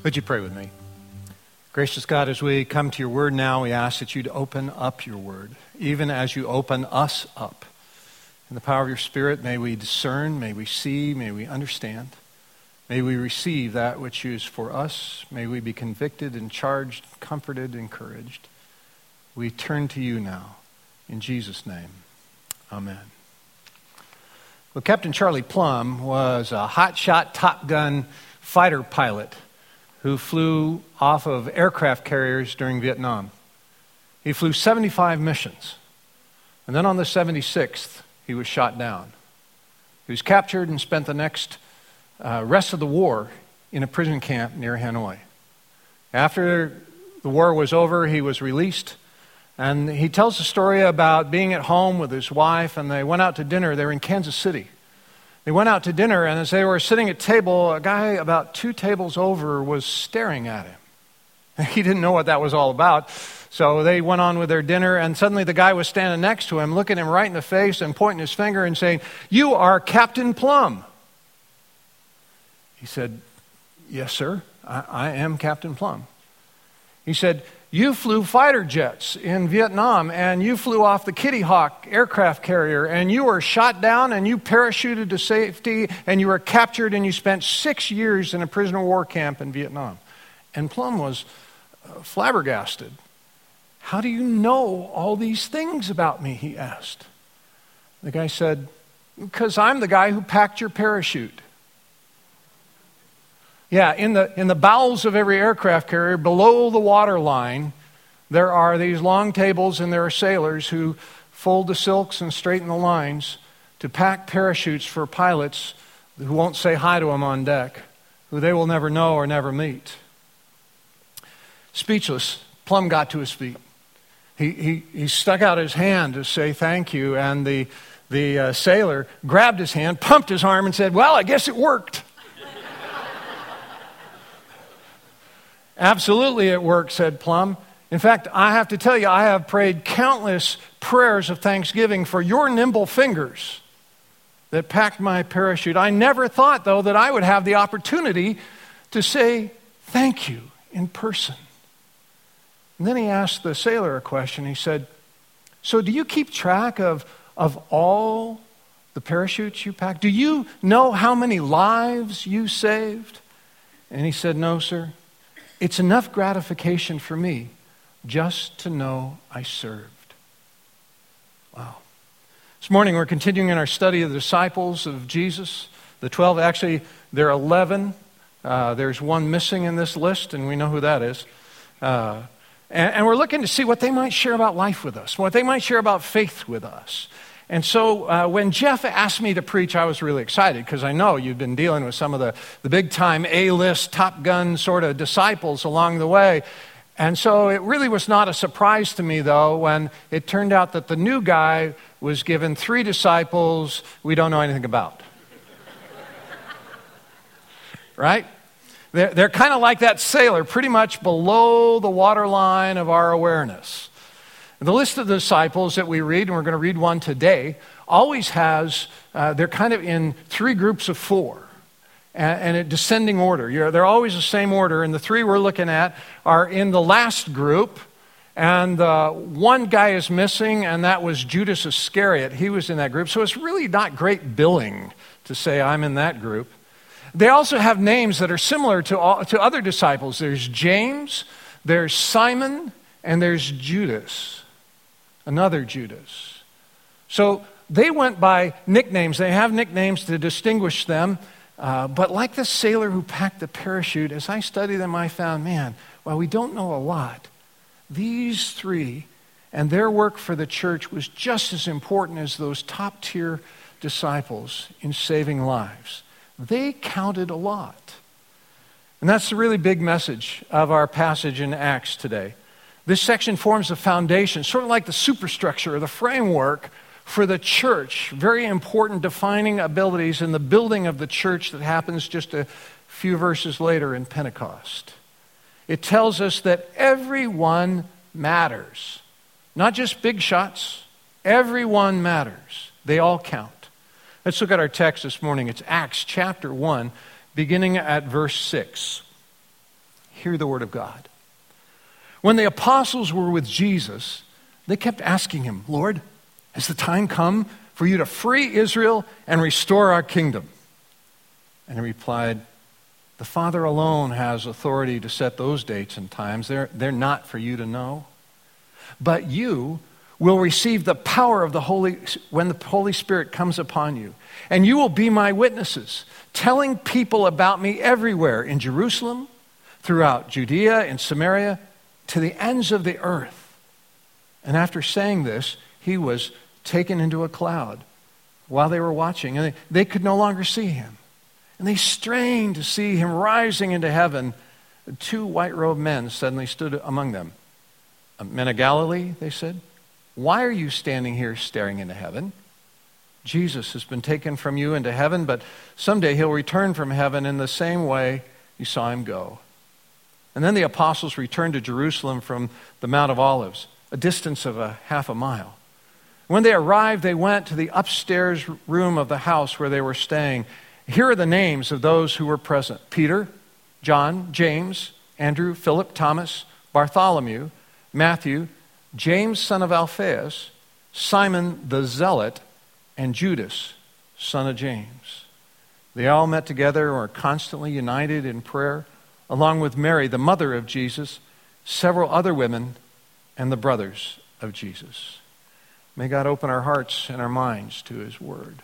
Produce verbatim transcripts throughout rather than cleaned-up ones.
Would you pray with me? Gracious God, as we come to your word now, we ask that you'd open up your word, even as you open us up. In the power of your Spirit, may we discern, may we see, may we understand. May we receive that which is for us. May we be convicted and charged, comforted, encouraged. We turn to you now. In Jesus' name, amen. Well, Captain Charlie Plumb was a hotshot Top Gun fighter pilot who flew off of aircraft carriers during Vietnam. He flew seventy-five missions. And then on the seventy-sixth, he was shot down. He was captured and spent the next uh, rest of the war in a prison camp near Hanoi. After the war was over, he was released. And he tells a story about being at home with his wife, and they went out to dinner. They were in Kansas City. They went out to dinner, and as they were sitting at table, a guy about two tables over was staring at him. He didn't know what that was all about, so they went on with their dinner, and suddenly the guy was standing next to him, looking him right in the face and pointing his finger and saying, "You are Captain Plumb." He said, "Yes, sir, I, I am Captain Plumb." He said, "You flew fighter jets in Vietnam, and you flew off the Kitty Hawk aircraft carrier, and you were shot down, and you parachuted to safety, and you were captured, and you spent six years in a prisoner of war camp in Vietnam." And Plumb was uh, flabbergasted. "How do you know all these things about me?" he asked. The guy said, "Because I'm the guy who packed your parachute." Yeah, in the in the bowels of every aircraft carrier, below the water line, there are these long tables, and there are sailors who fold the silks and straighten the lines to pack parachutes for pilots who won't say hi to them on deck, who they will never know or never meet. Speechless, Plumb got to his feet. He he he stuck out his hand to say thank you, and the the uh, sailor grabbed his hand, pumped his arm, and said, "Well, I guess it worked." "Absolutely it worked," said Plumb. "In fact, I have to tell you, I have prayed countless prayers of thanksgiving for your nimble fingers that packed my parachute. I never thought, though, that I would have the opportunity to say thank you in person." And then he asked the sailor a question. He said, "So do you keep track of, of all the parachutes you packed? Do you know how many lives you saved?" And he said, "No, sir. It's enough gratification for me just to know I served." Wow. This morning we're continuing in our study of the disciples of Jesus. The twelve, actually there are eleven. Uh, there's one missing in this list, and we know who that is. Uh, and, and we're looking to see what they might share about life with us, what they might share about faith with us. And so uh, when Jeff asked me to preach, I was really excited because I know you've been dealing with some of the, the big-time A-list, Top Gun sort of disciples along the way. And so it really was not a surprise to me, though, when it turned out that the new guy was given three disciples we don't know anything about. Right? They're, they're kind of like that sailor, pretty much below the waterline of our awareness. The list of the disciples that we read, and we're going to read one today, always has, uh, they're kind of in three groups of four, and, and a descending order. You're, they're always the same order, and the three we're looking at are in the last group, and uh, one guy is missing, and that was Judas Iscariot. He was in that group, so it's really not great billing to say I'm in that group. They also have names that are similar to, all, to other disciples. There's James, there's Simon, and there's Judas. Another Judas. So they went by nicknames. They have nicknames to distinguish them. Uh, but like the sailor who packed the parachute, as I studied them, I found, man, while we don't know a lot, these three and their work for the church was just as important as those top-tier disciples in saving lives. They counted a lot. And that's the really big message of our passage in Acts today. This section forms the foundation, sort of like the superstructure or the framework for the church. Very important defining abilities in the building of the church that happens just a few verses later in Pentecost. It tells us that everyone matters. Not just big shots. Everyone matters. They all count. Let's look at our text this morning. It's Acts chapter one, beginning at verse six. hear the word of God. When the apostles were with Jesus, they kept asking him, Lord, has the time come for you to free Israel and restore our kingdom? And he replied, the Father alone has authority to set those dates and times. They're, they're not for you to know. But you will receive the power of the Holy, when the Holy Spirit comes upon you. And you will be my witnesses, telling people about me everywhere, in Jerusalem, throughout Judea and Samaria, to the ends of the earth. And after saying this, he was taken into a cloud while they were watching, and they, they could no longer see him. And they strained to see him rising into heaven. Two white-robed men suddenly stood among them. Men of Galilee, they said, why are you standing here staring into heaven? Jesus has been taken from you into heaven, but someday he'll return from heaven in the same way you saw him go. And then the apostles returned to Jerusalem from the Mount of Olives, a distance of a half a mile. When they arrived, they went to the upstairs room of the house where they were staying. Here are the names of those who were present: Peter, John, James, Andrew, Philip, Thomas, Bartholomew, Matthew, James, son of Alphaeus, Simon the Zealot, and Judas, son of James. They all met together and were constantly united in prayer, along with Mary, the mother of Jesus, several other women, and the brothers of Jesus. May God open our hearts and our minds to his word.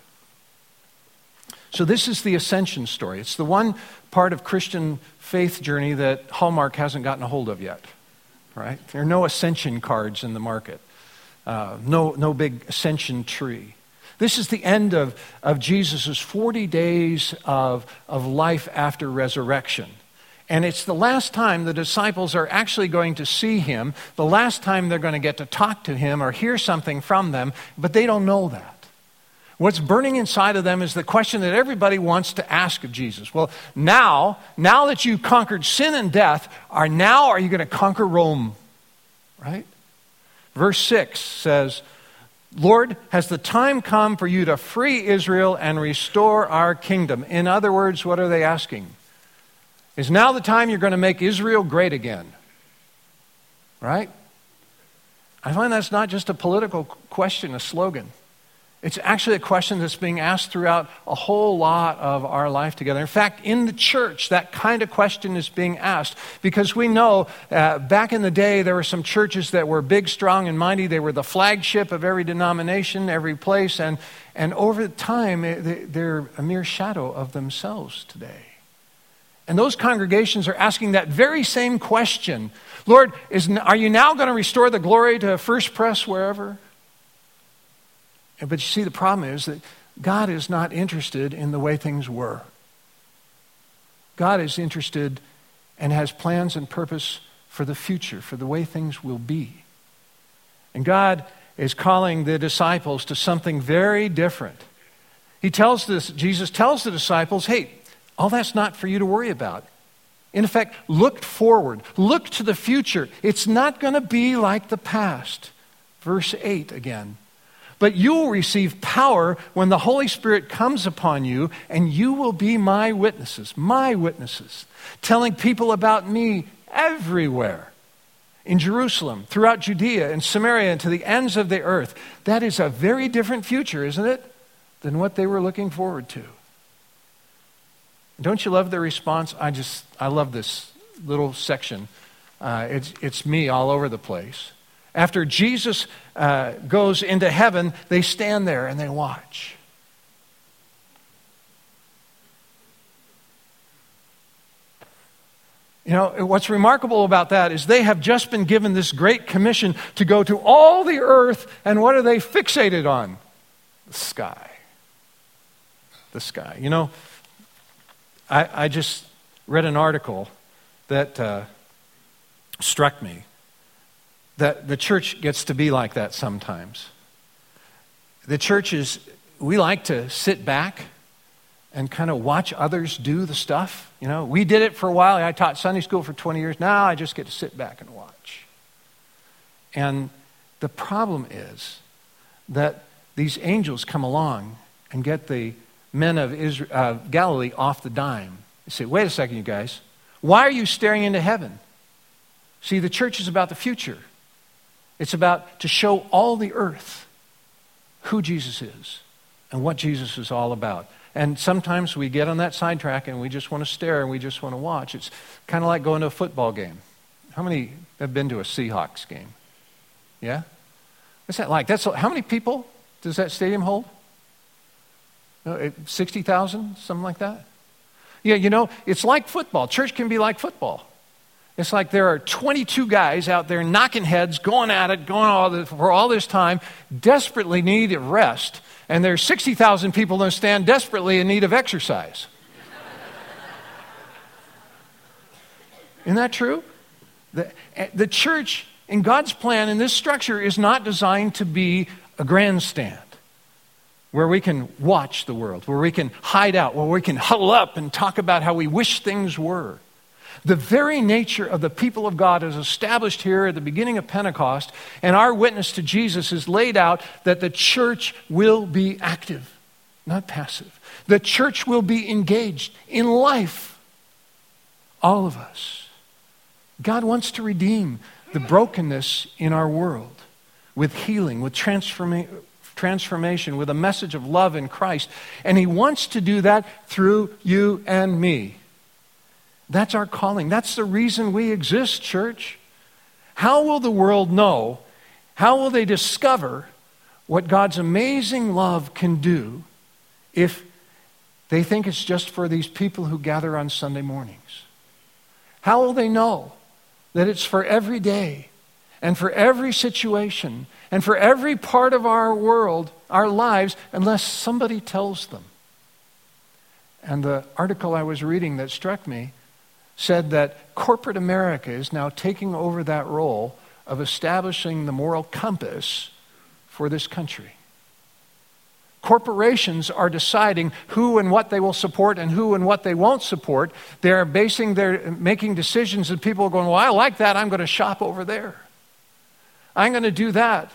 So this is the ascension story. It's the one part of Christian faith journey that Hallmark hasn't gotten a hold of yet, right? There are no ascension cards in the market. Uh, no, no big ascension tree. This is the end of, of Jesus' forty days of, of life after resurrection. And it's the last time the disciples are actually going to see him, the last time they're going to get to talk to him or hear something from them, but they don't know that. What's burning inside of them is the question that everybody wants to ask of Jesus. Well, now, now that you've conquered sin and death, are now are you going to conquer Rome? Right? Verse six says, Lord, has the time come for you to free Israel and restore our kingdom? In other words, what are they asking? Is now the time you're going to make Israel great again? Right? I find that's not just a political question, a slogan. It's actually a question that's being asked throughout a whole lot of our life together. In fact, in the church, that kind of question is being asked because we know uh, back in the day there were some churches that were big, strong, and mighty. They were the flagship of every denomination, every place, and, and over time they're a mere shadow of themselves today. And those congregations are asking that very same question. Lord, is, are you now going to restore the glory to First Pres wherever? But you see, the problem is that God is not interested in the way things were. God is interested and has plans and purpose for the future, for the way things will be. And God is calling the disciples to something very different. He tells this, Jesus tells the disciples, hey, all that's not for you to worry about. In effect, look forward. Look to the future. It's not going to be like the past. Verse eight again. But you will receive power when the Holy Spirit comes upon you, and you will be my witnesses, my witnesses, telling people about me everywhere. In Jerusalem, throughout Judea and Samaria, and to the ends of the earth. That is a very different future, isn't it, than what they were looking forward to. Don't you love their response? I just, I love this little section. Uh, it's, it's me all over the place. After Jesus uh, goes into heaven, they stand there and they watch. You know, what's remarkable about that is they have just been given this great commission to go to all the earth, and what are they fixated on? The sky. The sky. You know, I, I just read an article that uh, struck me. That the church gets to be like that sometimes. The church is, we like to sit back and kind of watch others do the stuff. You know, we did it for a while. I taught Sunday school for twenty years. Now I just get to sit back and watch. And the problem is that these angels come along and get the men of Israel, uh, Galilee off the dime. They say, wait a second, you guys. Why are you staring into heaven? See, the church is about the future. It's about to show all the earth who Jesus is and what Jesus is all about. And sometimes we get on that sidetrack and we just want to stare and we just want to watch. It's kind of like going to a football game. How many have been to a Seahawks game? Yeah? What's that like? That's how many people does that stadium hold? sixty thousand, something like that? Yeah, you know, it's like football. Church can be like football. It's like there are twenty-two guys out there knocking heads, going at it, going all this, for all this time, desperately need of rest. And there's sixty thousand people that stand desperately in need of exercise. Isn't that true? The, the church, in God's plan, in this structure, is not designed to be a grandstand where we can watch the world, where we can hide out, where we can huddle up and talk about how we wish things were. The very nature of the people of God is established here at the beginning of Pentecost, and our witness to Jesus is laid out that the church will be active, not passive. The church will be engaged in life. All of us. God wants to redeem the brokenness in our world with healing, with transforma- transformation, with a message of love in Christ. And He wants to do that through you and me. That's our calling. That's the reason we exist, church. How will the world know? How will they discover what God's amazing love can do if they think it's just for these people who gather on Sunday mornings? How will they know that it's for every day and for every situation and for every part of our world, our lives, unless somebody tells them? And the article I was reading that struck me said that corporate America is now taking over that role of establishing the moral compass for this country. Corporations are deciding who and what they will support and who and what they won't support. They're basing their, making decisions, and people are going, well, I like that, I'm going to shop over there. I'm going to do that.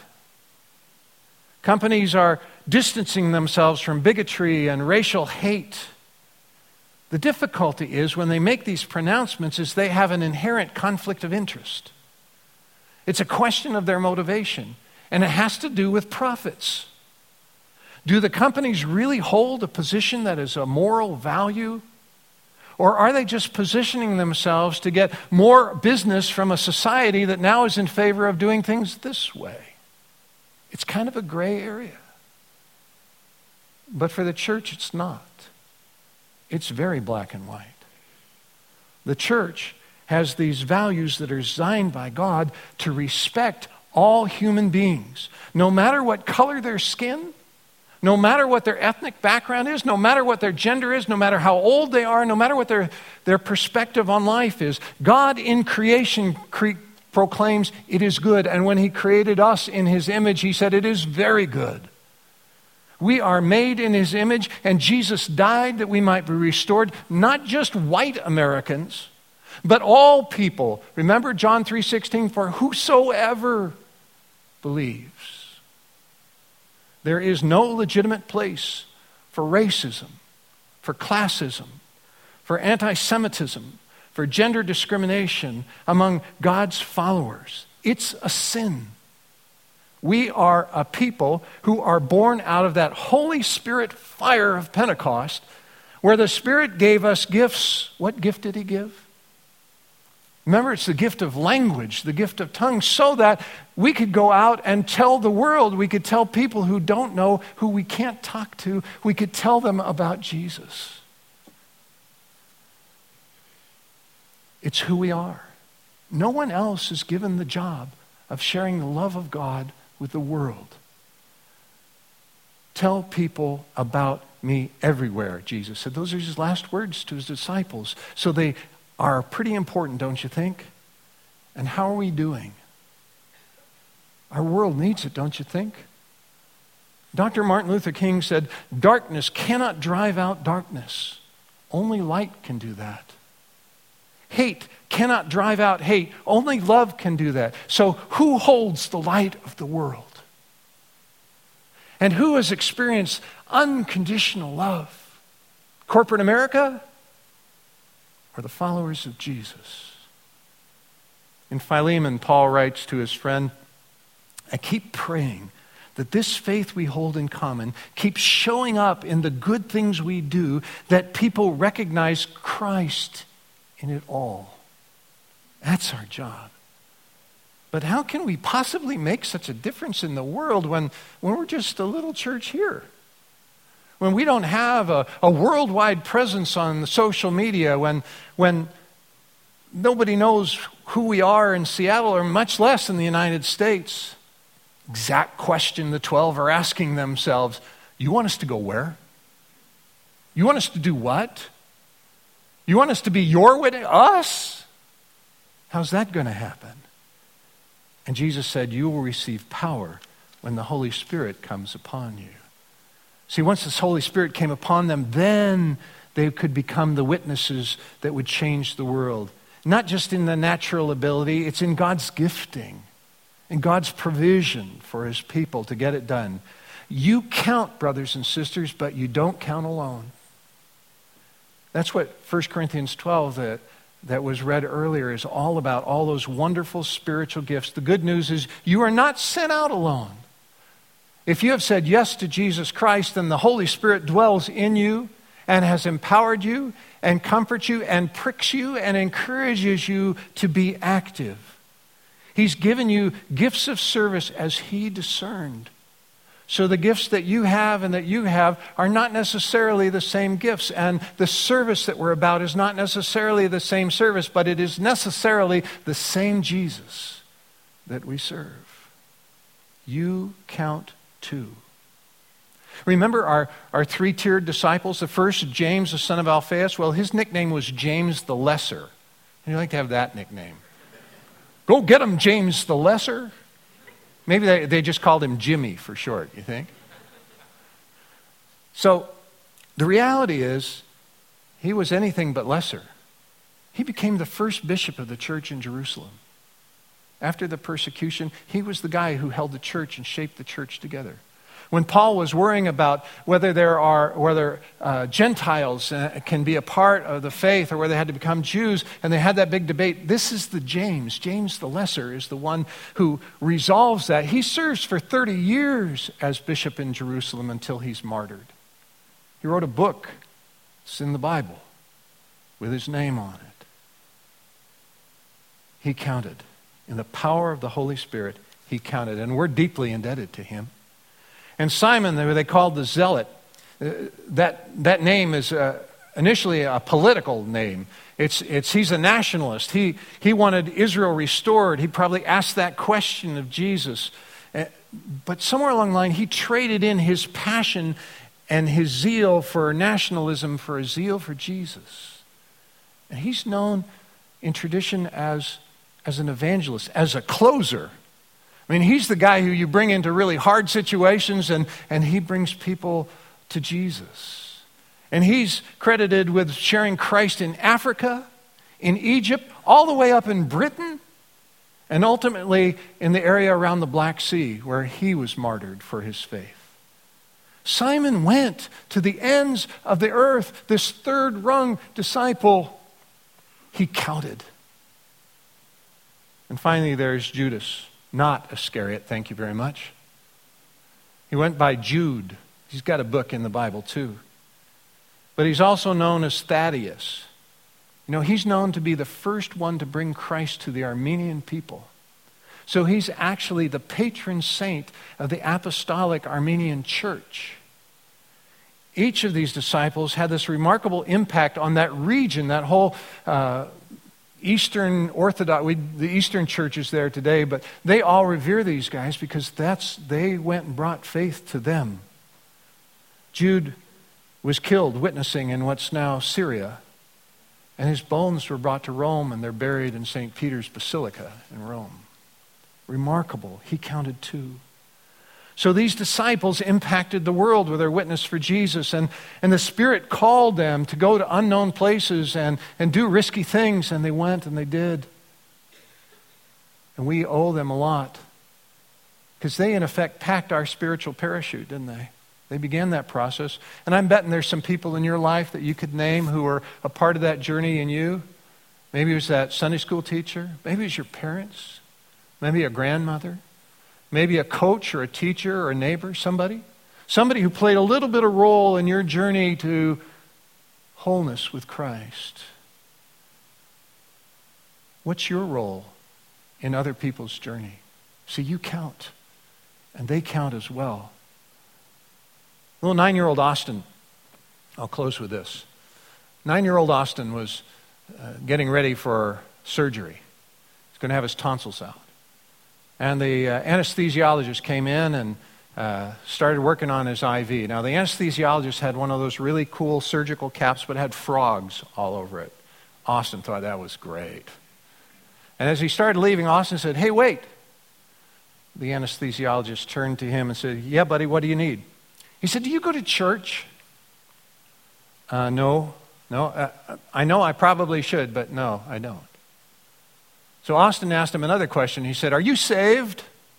Companies are distancing themselves from bigotry and racial hate. The difficulty is when they make these pronouncements is they have an inherent conflict of interest. It's a question of their motivation, and it has to do with profits. Do the companies really hold a position that is a moral value? Or are they just positioning themselves to get more business from a society that now is in favor of doing things this way? It's kind of a gray area. But for the church, it's not. It's very black and white. The church has these values that are designed by God to respect all human beings, no matter what color their skin, no matter what their ethnic background is, no matter what their gender is, no matter how old they are, no matter what their, their perspective on life is. God in creation cre- proclaims it is good. And when He created us in His image, He said it is very good. We are made in His image, and Jesus died that we might be restored, not just white Americans, but all people. Remember John three sixteen, for whosoever believes. There is no legitimate place for racism, for classism, for anti-Semitism, for gender discrimination among God's followers. It's a sin. We are a people who are born out of that Holy Spirit fire of Pentecost, where the Spirit gave us gifts. What gift did He give? Remember, it's the gift of language, the gift of tongues, so that we could go out and tell the world. We could tell people who don't know, who we can't talk to, we could tell them about Jesus. It's who we are. No one else is given the job of sharing the love of God with the world. Tell people about me everywhere, Jesus said. Those are His last words to His disciples. So they are pretty important, don't you think? And how are we doing? Our world needs it, don't you think? Doctor Martin Luther King said, darkness cannot drive out darkness. Only light can do that. Hate cannot drive out hate. Only love can do that. So who holds the light of the world? And who has experienced unconditional love? Corporate America? or the followers of Jesus. In Philemon, Paul writes to his friend, I keep praying that this faith we hold in common keeps showing up in the good things we do, that people recognize Christ in it all. That's our job. But how can we possibly make such a difference in the world when, when we're just a little church here? When we don't have a, a worldwide presence on the social media, when, when nobody knows who we are in Seattle, or much less in the United States? Exact question the twelve are asking themselves. You want us to go where? You want us to do what? You want us to be your witness? Us? How's that going to happen? And Jesus said, you will receive power when the Holy Spirit comes upon you. See, once this Holy Spirit came upon them, then they could become the witnesses that would change the world. Not just in the natural ability, it's in God's gifting, in God's provision for his people to get it done. You count, brothers and sisters, but you don't count alone. That's what First Corinthians twelve that, that was read earlier is all about, all those wonderful spiritual gifts. The good news is you are not sent out alone. If you have said yes to Jesus Christ, then the Holy Spirit dwells in you and has empowered you and comforts you and pricks you and encourages you to be active. He's given you gifts of service as he discerned. So the gifts that you have and that you have are not necessarily the same gifts. And the service that we're about is not necessarily the same service, but it is necessarily the same Jesus that we serve. You count too. Remember our, our three-tiered disciples? The first, James, the son of Alphaeus. Well, his nickname was James the Lesser. You like to have that nickname. Go get him, James the Lesser. Maybe they, they just called him Jimmy for short, you think? So the reality is, he was anything but lesser. He became the first bishop of the church in Jerusalem. After the persecution, he was the guy who held the church and shaped the church together. When Paul was worrying about whether there are whether uh, Gentiles uh, can be a part of the faith or whether they had to become Jews, and they had that big debate, this is the James. James the Lesser is the one who resolves that. He serves for thirty years as bishop in Jerusalem until he's martyred. He wrote a book. It's in the Bible with his name on it. He counted. In the power of the Holy Spirit, he counted. And we're deeply indebted to him. And Simon, who they called the Zealot, uh, that, that name is uh, initially a political name. It's, it's, he's a nationalist. He, he wanted Israel restored. He probably asked that question of Jesus. Uh, but somewhere along the line, he traded in his passion and his zeal for nationalism for a zeal for Jesus. And he's known in tradition as, as an evangelist, as a closer. I mean, he's the guy who you bring into really hard situations, and, and he brings people to Jesus. And he's credited with sharing Christ in Africa, in Egypt, all the way up in Britain, and ultimately in the area around the Black Sea, where he was martyred for his faith. Simon went to the ends of the earth, this third-rung disciple. He counted. And finally, there's Judas. Not Iscariot, thank you very much. He went by Jude. He's got a book in the Bible too. But he's also known as Thaddeus. You know, he's known to be the first one to bring Christ to the Armenian people. So he's actually the patron saint of the apostolic Armenian church. Each of these disciples had this remarkable impact on that region, that whole uh, Eastern Orthodox, we, the Eastern churches there today, but they all revere these guys because that's they went and brought faith to them. Jude was killed witnessing in what's now Syria, and his bones were brought to Rome, and they're buried in Saint Peter's Basilica in Rome. Remarkable. He counted two. So these disciples impacted the world with their witness for Jesus, and, and the Spirit called them to go to unknown places and, and do risky things, and they went and they did. And we owe them a lot because they, in effect, packed our spiritual parachute, didn't they? They began that process. And I'm betting there's some people in your life that you could name who were a part of that journey in you. Maybe it was that Sunday school teacher. Maybe it was your parents. Maybe a grandmother. Maybe a coach or a teacher or a neighbor, somebody. Somebody who played a little bit of role in your journey to wholeness with Christ. What's your role in other people's journey? See, you count, and they count as well. Little nine-year-old Austin, I'll close with this. Nine-year-old Austin was uh, getting ready for surgery. He's going to have his tonsils out. And the uh, anesthesiologist came in and uh, started working on his I V. Now, the anesthesiologist had one of those really cool surgical caps, but had frogs all over it. Austin thought that was great. And as he started leaving, Austin said, "Hey, wait." The anesthesiologist turned to him and said, "Yeah, buddy, what do you need?" He said, "Do you go to church?" Uh, no, no. Uh, I know I probably should, but no, I don't. So Austin asked him another question. He said, "Are you saved?"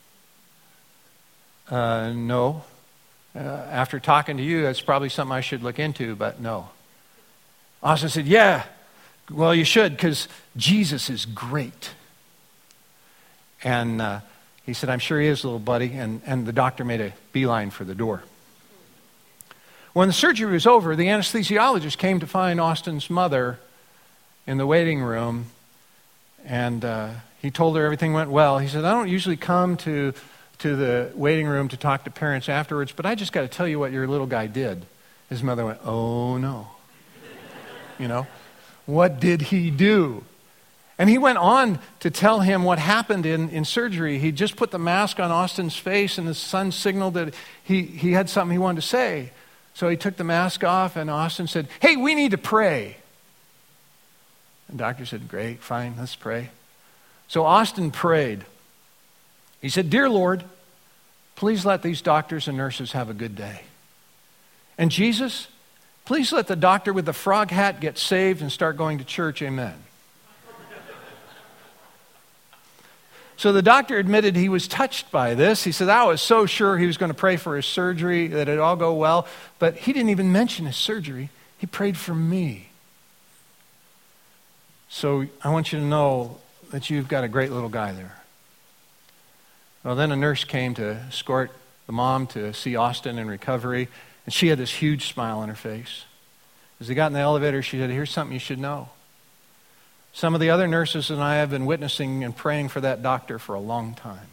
Uh, no. Uh, after talking to you, that's probably something I should look into, but no. Austin said, "Yeah, well, you should, because Jesus is great." And uh, he said, "I'm sure he is, little buddy." And, and the doctor made a beeline for the door. When the surgery was over, the anesthesiologist came to find Austin's mother in the waiting room. And uh, he told her everything went well. He said, "I don't usually come to, to the waiting room to talk to parents afterwards, but I just got to tell you what your little guy did." His mother went, "Oh, no." You know, what did he do? And he went on to tell him what happened in, in surgery. He just put the mask on Austin's face, and the son signaled that he, he had something he wanted to say. So he took the mask off, and Austin said, "Hey, we need to pray." The doctor said, "Great, fine, let's pray." So Austin prayed. He said, "Dear Lord, please let these doctors and nurses have a good day. And Jesus, please let the doctor with the frog hat get saved and start going to church, amen." So the doctor admitted he was touched by this. He said, "I was so sure he was going to pray for his surgery, that it'd all go well." But he didn't even mention his surgery. He prayed for me. So I want you to know that you've got a great little guy there. Well, then a nurse came to escort the mom to see Austin in recovery, and she had this huge smile on her face. As they got in the elevator, she said, "Here's something you should know. Some of the other nurses and I have been witnessing and praying for that doctor for a long time.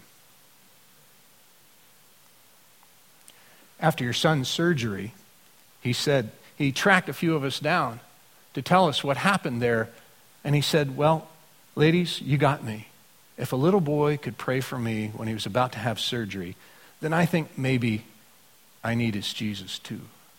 After your son's surgery," he said, he tracked a few of us down to tell us what happened there. And he said, "Well, ladies, you got me. If a little boy could pray for me when he was about to have surgery, then I think maybe I need his Jesus too."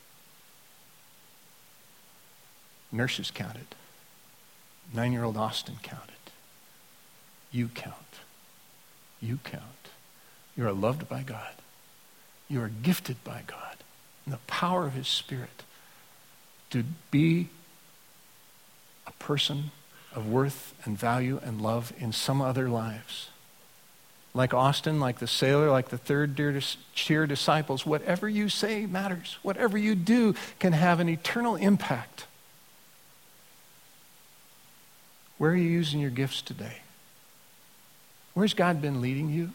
Nurses counted. Nine-year-old Austin counted. You count. You count. You are loved by God. You are gifted by God in the power of His Spirit to be a person of worth and value and love in some other lives. Like Austin, like the sailor, like the third tier disciples, whatever you say matters. Whatever you do can have an eternal impact. Where are you using your gifts today? Where's God been leading you?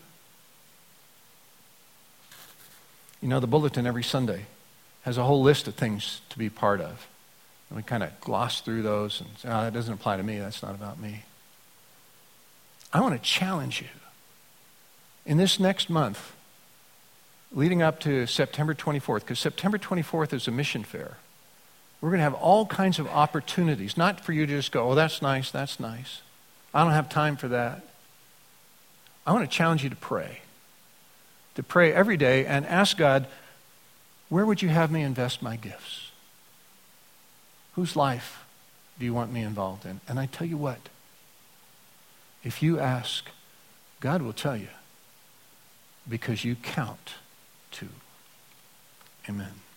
You know, the bulletin every Sunday has a whole list of things to be part of. And we kind of gloss through those and say, "Oh, that doesn't apply to me. That's not about me." I want to challenge you. In this next month, leading up to September twenty-fourth, because September twenty-fourth is a mission fair, we're going to have all kinds of opportunities, not for you to just go, "Oh, that's nice, that's nice. I don't have time for that." I want to challenge you to pray. To pray every day and ask God, where would you have me invest my gifts? Whose life do you want me involved in? And I tell you what, if you ask, God will tell you, because you count too. Amen.